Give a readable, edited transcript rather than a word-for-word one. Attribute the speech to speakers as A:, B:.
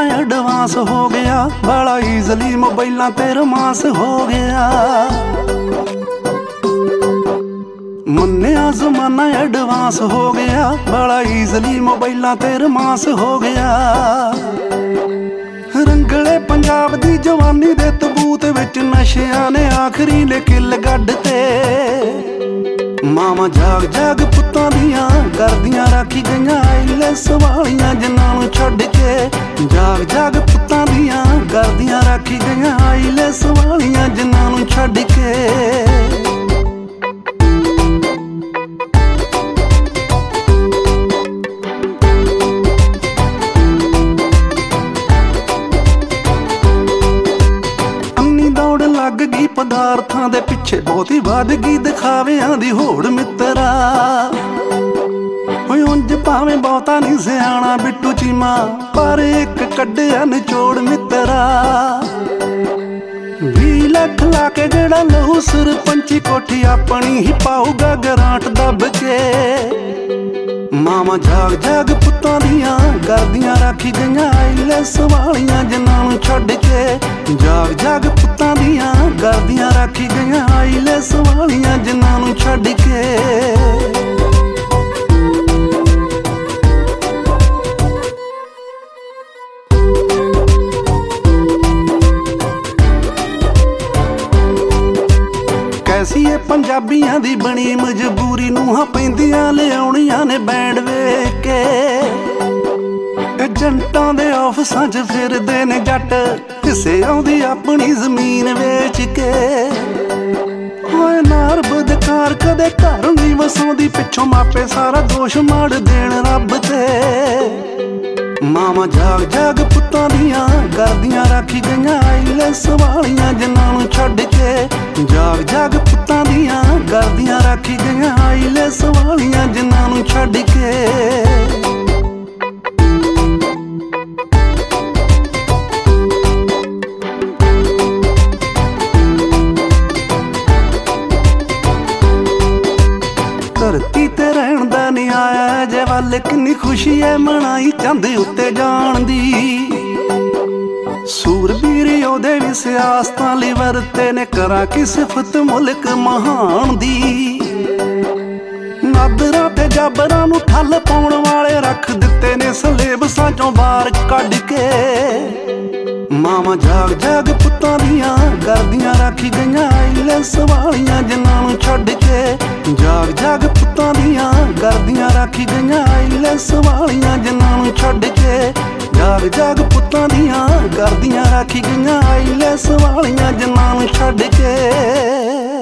A: Advance ਹੋ ਗਿਆ, ਬੜਾ ਈਜ਼ਲੀ ਮੋਬਾਈਲਾਂ ਤੇ ਰੋਮਾਂਸ ਹੋ ਗਿਆ। ਮੰਨਿਆ ਜ਼ਮਾਨਾ ਐਡਵਾਂਸ ਹੋ ਗਿਆ, ਬੜਾ ਈਜ਼ਲੀ ਮੋਬਾਈਲਾਂ ਤੇ ਰੋਮਾਂਸ ਹੋ ਗਿਆ। ਰੰਗਲੇ ਪੰਜਾਬ ਦੀ ਜਵਾਨੀ ਦੇ ਤਬੂਤ ਵਿੱਚ ਨਸ਼ਿਆਂ ਨੇ ਆਖਰੀ ਨੇ ਕਿੱਲ ਗੱਡ ਤੇ। ਮਾਵਾਂ ਜਾਗ ਜਾਗ ਪੁੱਤਾਂ ਦੀਆਂ ਕਰਦੀਆਂ ਰਾਖੀ ਗਈਆਂ ਆਈਲੈਸ ਵਾਲੀਆਂ ਜਿਨ੍ਹਾਂ ਨੂੰ ਛੱਡ ਕੇ। ਜਾਗ ਜਾਗ ਪੁੱਤਾਂ ਦੀਆਂ ਕਰਦੀਆਂ ਰਾਖੀ ਗਈਆਂ ਆਈਲੈਸ ਵਾਲੀਆਂ ਜਿਨ੍ਹਾਂ ਨੂੰ ਛੱਡ ਕੇ। ਲੱਗ ਗਈ ਪਦਾਰਥਾਂ ਦੇ ਪਿੱਛੇ, ਬਹੁਤੀ ਵੱਧ ਗਈ ਦਿਖਾਵਿਆਂ ਦੀ ਹੋੜ ਮਿੱਤਰਾ। ਓਏ ਉਂਝ ਭਾਵੇਂ ਬਹੁਤਾ ਨਹੀਂ ਸਿਆਣਾ ਬਿੱਟੂ ਚੀਮਾ, ਪਰ ਇੱਕ ਕੱਢਿਆ ਨਿਚੋੜ ਮਿੱਤਰਾ। 20 ਲੱਖ ਲਾ ਕੇ ਜਿਹੜਾ ਲਹੂ ਸਰਪੰਚੀ ਕੋਠੀ ਆਪਣੀ ਹੀ ਪਾਊਗਾ ਗਰਾਂਟ ਦੱਬ ਕੇ। ਮਾਵਾਂ ਜਾਗ ਜਾਗ ਪੁੱਤਾਂ ਦੀਆਂ ਕਰਦੀਆਂ ਰਾਖੀ ਗਈਆਂ ਆਈਲੈਸ ਵਾਲੀਆਂ ਜਿਨ੍ਹਾਂ ਨੂੰ ਛੱਡ ਕੇ। ਜਾਗ ਜਾਗ ਪੁੱਤਾਂ ਦੀਆਂ ਕਰਦੀਆਂ ਰਾਖੀ ਗਈਆਂ ਆਈਲੈਸ ਵਾਲੀਆਂ ਜਿਨ੍ਹਾਂ ਨੂੰ ਛੱਡ ਕੇ। ਕੈਸੀ ਇਹ ਪੰਜਾਬੀਆਂ ਦੀ ਬਣੀ ਮਜਬੂਰੀ, ਨੂੰਹਾਂ ਪੈਂਦੀਆਂ ਲਿਆਉਣੀਆਂ ਨੇ ਬੈਂਡ ਵੇਖ ਕੇ। ਏਜੰਟਾਂ ਦੇ ਆਫਿਸਾਂ 'ਚ ਫਿਰਦੇ ਨੇ ਜੱਟ, ਹਿੱਸੇ ਆਉਂਦੀ ਆਪਣੀ ਜ਼ਮੀਨ ਵੇਚ ਕੇ। ਓਏ ਨਾਰ ਬਦਕਾਰ ਕਦੇ ਘਰ ਨਹੀਂ ਵਸਾਉਂਦੀ, ਪਿੱਛੋਂ ਮਾਪੇ ਸਾਰਾ ਦੋਸ਼ ਮਾੜ ਦੇਣ ਰੱਬ ਤੇ। ਮਾਵਾਂ ਜਾਗ ਜਾਗ ਪੁੱਤਾਂ ਦੀਆਂ ਕਰਦੀਆਂ ਰਾਖੀ ਗਈਆਂ ਆਈਲੈਸ ਵਾਲੀਆਂ ਜਿਨ੍ਹਾਂ ਨੂੰ ਛੱਡ ਕੇ। ਜਾਗ ਜਾਗ ਪੁੱਤਾਂ ਦੀਆਂ ਕਰਦੀਆਂ ਰਾਖੀ ਗਈਆਂ ਆਈਲੈਸ ਵਾਲੀਆਂ ਜਿਨ੍ਹਾਂ ਨੂੰ ਛੱਡ ਕੇ। ਧਰਤੀ ਤੇ ਰਹਿਣ ਦਾ ਨੀ ਆਇਆ ਜੇ ਵੱਲ, ਕਿੰਨੀ ਖੁਸ਼ੀ ਐ ਮਨਾਈ ਚੰਦ ਉੱਤੇ ਜਾਣ ਦੀ। ਸੂਰਬੀਰ ਉਹਦੇ ਵੀ ਸਿਆਸਤਾਂ ਲਈ ਵਰਤੇ ਨੇ, ਕਰਾਂ ਕੀ ਸਿਫਤ ਮੁਲਕ ਮਹਾਨ ਦੀ। ਨਾਦਰਾਂ ਤੇ ਜਾਬਰਾਂ ਨੂੰ ਠੱਲ ਪਾਉਣ ਵਾਲੇ ਰੱਖ ਦਿੱਤੇ ਨੇ ਸਲੇਬਸਾਂ ਚੋਂ ਬਾਹਰ ਕੱਢ ਕੇ। ਮਾਵਾਂ ਜਾਗ ਜਾਗ ਪੁੱਤਾਂ ਦੀਆਂ ਕਰਦੀਆਂ ਰਾਖੀ ਗਈਆਂ ਆਈਲੈਸ ਵਾਲੀਆਂ ਜਿਨ੍ਹਾਂ ਨੂੰ ਛੱਡ ਕੇ। ਜਾਗ ਜਾਗ ਪੁੱਤਾਂ ਦੀਆਂ ਕਰਦੀਆਂ ਰਾਖੀ ਗਈਆਂ ਆਈਲੈਸ ਵਾਲੀਆਂ ਜਿਨ੍ਹਾਂ ਨੂੰ ਛੱਡ ਕੇ। ਜਾਗ ਜਾਗ ਪੁੱਤਾਂ ਦੀਆਂ ਕਰਦੀਆਂ ਰਾਖੀ ਗਈਆਂ ਆਈਲੈਸ ਵਾਲੀਆਂ ਜਿਨ੍ਹਾਂ ਨੂੰ ਛੱਡ ਕੇ।